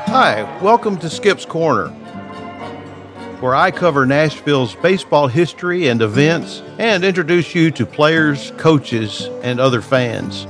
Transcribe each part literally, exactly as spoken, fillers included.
Hi, welcome to Skip's Corner, where I cover Nashville's baseball history and events and introduce you to players, coaches, and other fans.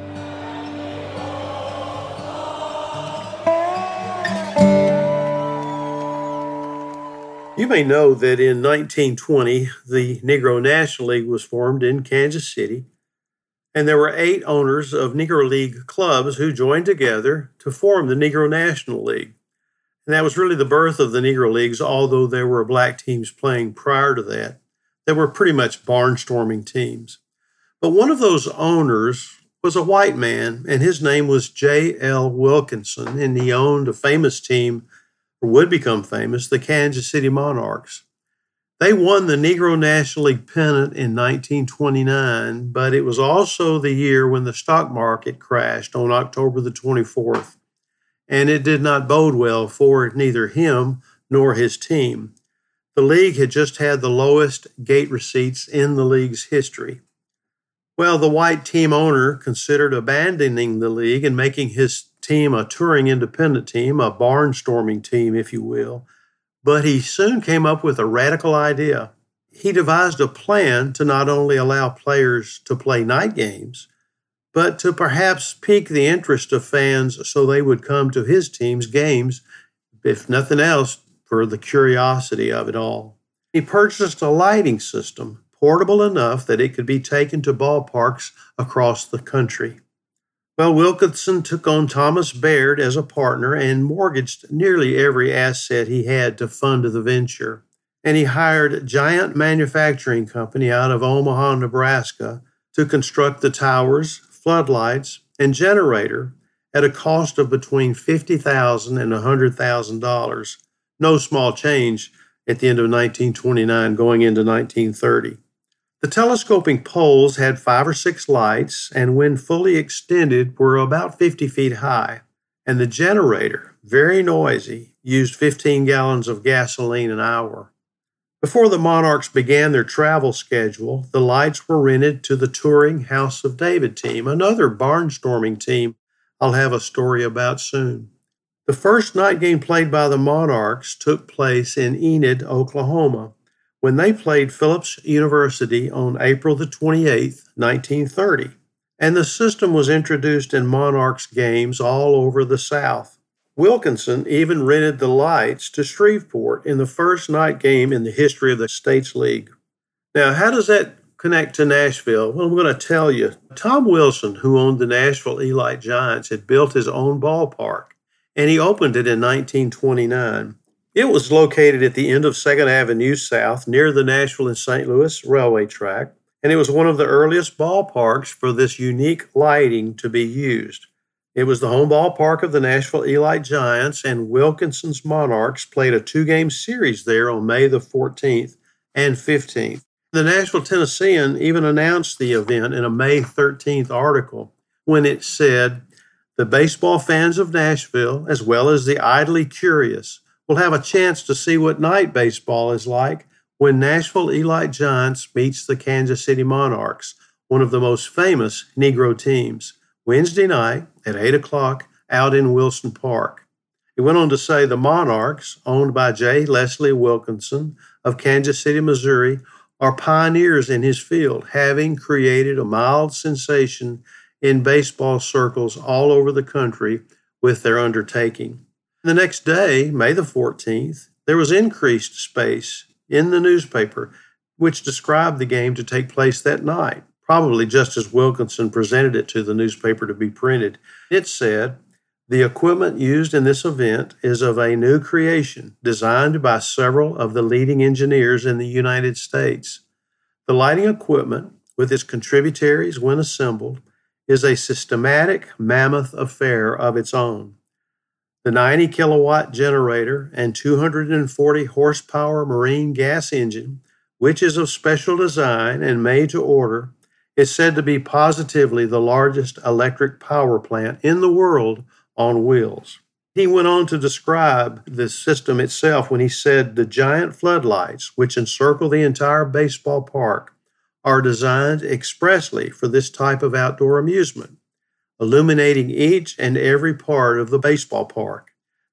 You may know that in nineteen twenty, the Negro National League was formed in Kansas City, and there were eight owners of Negro League clubs who joined together to form the Negro National League. And that was really the birth of the Negro Leagues, although there were black teams playing prior to that. They were pretty much barnstorming teams. But one of those owners was a white man, and his name was J L Wilkinson, and he owned a famous team, or would become famous, the Kansas City Monarchs. They won the Negro National League pennant in nineteen twenty-nine, but it was also the year when the stock market crashed on October the twenty-fourth, and it did not bode well for neither him nor his team. The league had just had the lowest gate receipts in the league's history. Well, the white team owner considered abandoning the league and making his team a touring independent team, a barnstorming team, if you will. But he soon came up with a radical idea. He devised a plan to not only allow players to play night games, but to perhaps pique the interest of fans so they would come to his team's games, if nothing else, for the curiosity of it all. He purchased a lighting system, portable enough that it could be taken to ballparks across the country. Well, Wilkinson took on Thomas Baird as a partner and mortgaged nearly every asset he had to fund the venture. And he hired Giant Manufacturing Company out of Omaha, Nebraska, to construct the towers, floodlights, and generator at a cost of between fifty thousand dollars and one hundred thousand dollars. No small change at the end of nineteen twenty-nine going into nineteen thirty. The telescoping poles had five or six lights, and when fully extended, were about fifty feet high. And the generator, very noisy, used fifteen gallons of gasoline an hour. Before the Monarchs began their travel schedule, the lights were rented to the touring House of David team, another barnstorming team I'll have a story about soon. The first night game played by the Monarchs took place in Enid, Oklahoma, when they played Phillips University on April the twenty-eighth, nineteen thirty. And the system was introduced in Monarchs games all over the South. Wilkinson even rented the lights to Shreveport in the first night game in the history of the States League. Now, how does that connect to Nashville? Well, I'm going to tell you. Tom Wilson, who owned the Nashville Elite Giants, had built his own ballpark, and he opened it in nineteen twenty-nine. It was located at the end of second Avenue South near the Nashville and Saint Louis railway track, and it was one of the earliest ballparks for this unique lighting to be used. It was the home ballpark of the Nashville Elite Giants, and Wilkinson's Monarchs played a two-game series there on May the fourteenth and fifteenth. The Nashville Tennessean even announced the event in a May thirteenth article when it said, "The baseball fans of Nashville, as well as the idly curious, will have a chance to see what night baseball is like when Nashville Elite Giants meets the Kansas City Monarchs, one of the most famous Negro teams, Wednesday night at eight o'clock out in Wilson Park." It went on to say the Monarchs, owned by J. Leslie Wilkinson of Kansas City, Missouri, are pioneers in his field, having created a mild sensation in baseball circles all over the country with their undertaking. The next day, May the fourteenth, there was increased space in the newspaper, which described the game to take place that night, probably just as Wilkinson presented it to the newspaper to be printed. It said, "The equipment used in this event is of a new creation, designed by several of the leading engineers in the United States. The lighting equipment, with its contributaries when assembled, is a systematic mammoth affair of its own. The ninety kilowatt generator and two hundred forty horsepower marine gas engine, which is of special design and made to order, is said to be positively the largest electric power plant in the world on wheels." He went on to describe the system itself when he said, "The giant floodlights, which encircle the entire baseball park, are designed expressly for this type of outdoor amusement, illuminating each and every part of the baseball park.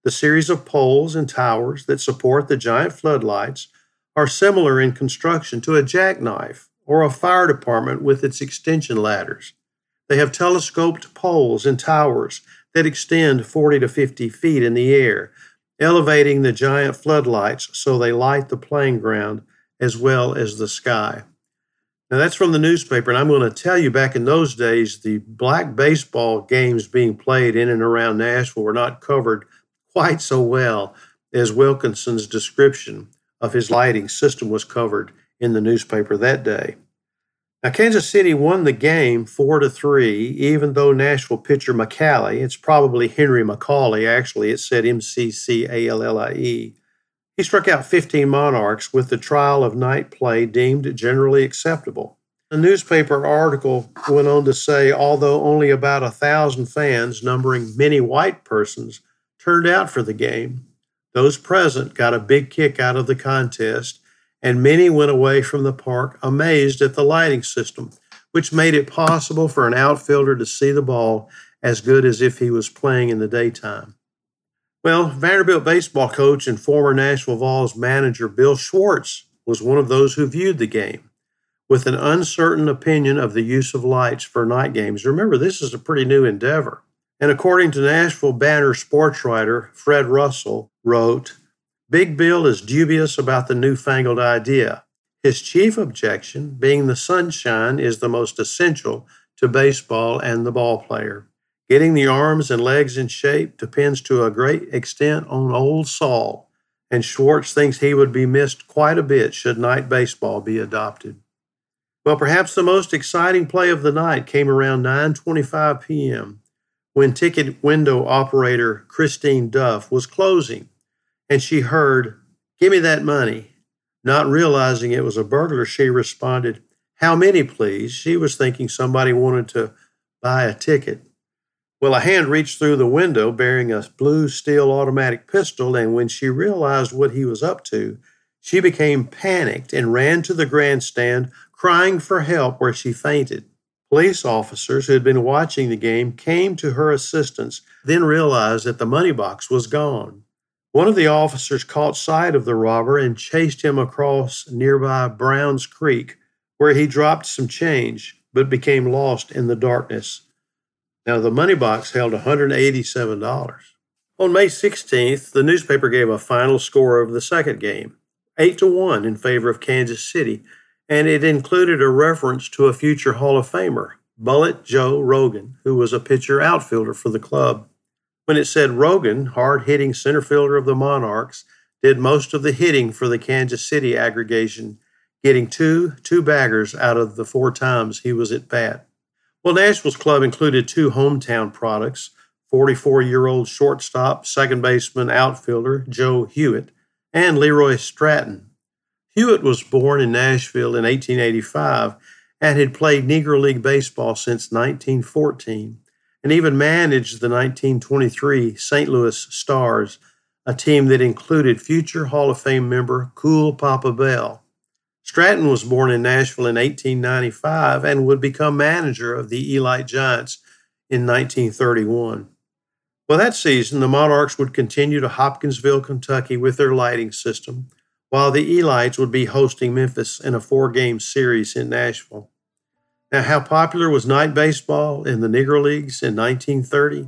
The series of poles and towers that support the giant floodlights are similar in construction to a jackknife or a fire department with its extension ladders. They have telescoped poles and towers that extend forty to fifty feet in the air, elevating the giant floodlights so they light the playing ground as well as the sky. Now, that's from the newspaper, and I'm going to tell you, back in those days, the black baseball games being played in and around Nashville were not covered quite so well as Wilkinson's description of his lighting system was covered in the newspaper that day. Now, Kansas City won the game four to three, even though Nashville pitcher McCallie, it's probably Henry McCauley, actually, it said M C C A L L I E, he struck out fifteen Monarchs with the trial of night play deemed generally acceptable. The newspaper article went on to say, although only about a thousand fans, numbering many white persons, turned out for the game, those present got a big kick out of the contest, and many went away from the park amazed at the lighting system, which made it possible for an outfielder to see the ball as good as if he was playing in the daytime. Well, Vanderbilt baseball coach and former Nashville Vols manager Bill Schwartz was one of those who viewed the game with an uncertain opinion of the use of lights for night games. Remember, this is a pretty new endeavor. And according to Nashville Banner sports writer Fred Russell, wrote, Big Bill is dubious about the newfangled idea. His chief objection being the sunshine is the most essential to baseball and the ball player. Getting the arms and legs in shape depends to a great extent on Old Sol, and Schwartz thinks he would be missed quite a bit should night baseball be adopted. Well, perhaps the most exciting play of the night came around nine twenty-five p.m. when ticket window operator Christine Duff was closing, and she heard, "Give me that money." Not realizing it was a burglar, she responded, "How many, please?" She was thinking somebody wanted to buy a ticket. Well, a hand reached through the window bearing a blue steel automatic pistol, and when she realized what he was up to, she became panicked and ran to the grandstand, crying for help where she fainted. Police officers who had been watching the game came to her assistance, then realized that the money box was gone. One of the officers caught sight of the robber and chased him across nearby Browns Creek, where he dropped some change, but became lost in the darkness. Now, the money box held one hundred eighty-seven dollars. On May sixteenth, the newspaper gave a final score of the second game, eight to one in favor of Kansas City, and it included a reference to a future Hall of Famer, Bullet Joe Rogan, who was a pitcher outfielder for the club. When it said Rogan, hard-hitting center fielder of the Monarchs, did most of the hitting for the Kansas City aggregation, getting two two-baggers out of the four times he was at bat. Well, Nashville's club included two hometown products, forty-four-year-old shortstop, second baseman, outfielder Joe Hewitt, and Leroy Stratton. Hewitt was born in Nashville in eighteen eighty-five and had played Negro League baseball since nineteen fourteen, and even managed the nineteen twenty-three Saint Louis Stars, a team that included future Hall of Fame member Cool Papa Bell. Stratton was born in Nashville in eighteen ninety-five and would become manager of the Elite Giants in nineteen thirty-one. Well, that season, the Monarchs would continue to Hopkinsville, Kentucky with their lighting system, while the Elites would be hosting Memphis in a four-game series in Nashville. Now, how popular was night baseball in the Negro Leagues in nineteen thirty?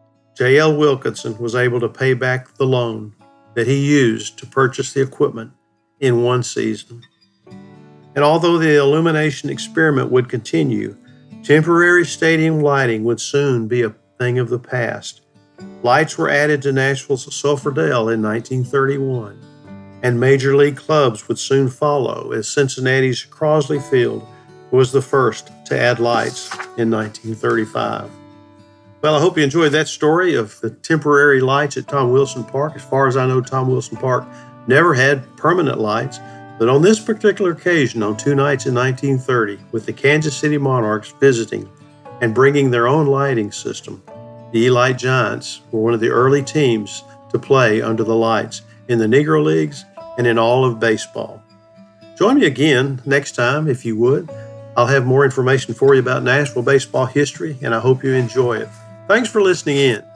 J L Wilkinson was able to pay back the loan that he used to purchase the equipment in one season. And although the illumination experiment would continue, temporary stadium lighting would soon be a thing of the past. Lights were added to Nashville's Sulphur Dell in nineteen thirty-one, and major league clubs would soon follow, as Cincinnati's Crosley Field was the first to add lights in nineteen thirty-five. Well, I hope you enjoyed that story of the temporary lights at Tom Wilson Park. As far as I know, Tom Wilson Park never had permanent lights. But on this particular occasion, on two nights in nineteen thirty, with the Kansas City Monarchs visiting and bringing their own lighting system, the Elite Giants were one of the early teams to play under the lights in the Negro Leagues and in all of baseball. Join me again next time, if you would. I'll have more information for you about Nashville baseball history, and I hope you enjoy it. Thanks for listening in.